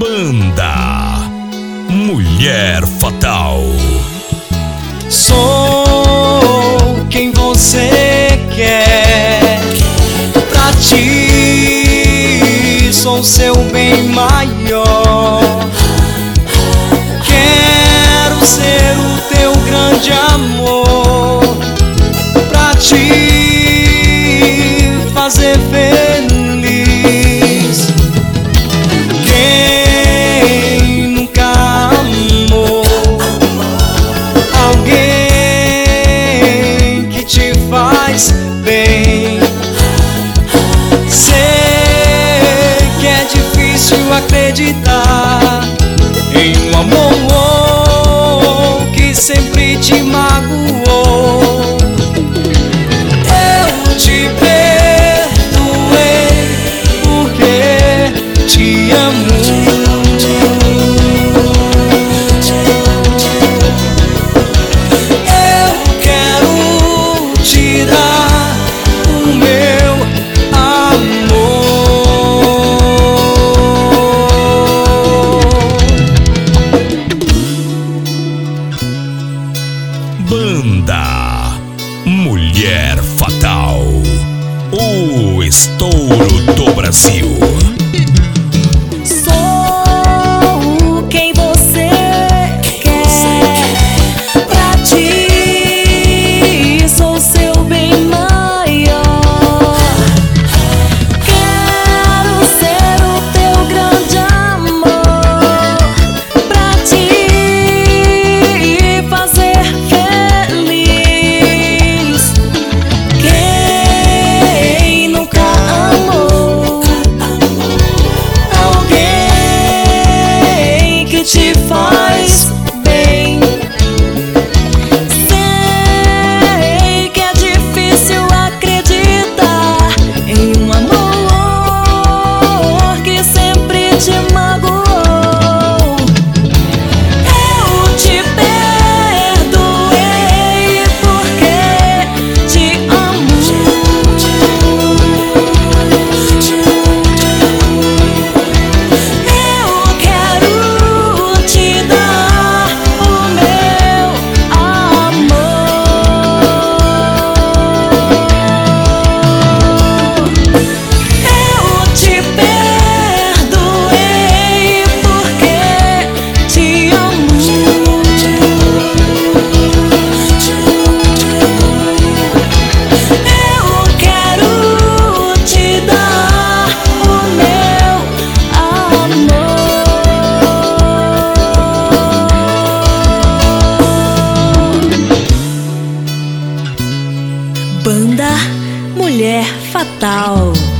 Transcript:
Banda Mulher Fatal. Sou quem você quer. Pra ti sou seu bem maior. Quero ser o teu grande amor. Pra te fazer feliz. Quem nunca amou alguém que te faz bem? Sei que é difícil acreditar em um amor que sempre te magoou. Eu te perdoei porque te amo. Eu quero te dar o meu Banda Mulher Fatal, o estouro do Brasil. Sou quem você quer. Pra ti sou seu bem maior. Quero ser o teu grande amor. Pra te fazer feliz. Quem nunca amou alguém que te faz bem? Sei que é difícil acreditar em um amor que sempre te magoou. Eu te perdoei porque te amo. Eu quero te dar o meu amor. Eu te perdoei porque te amo. Eu quero te dar o meu amor. Banda Mulher Fatal.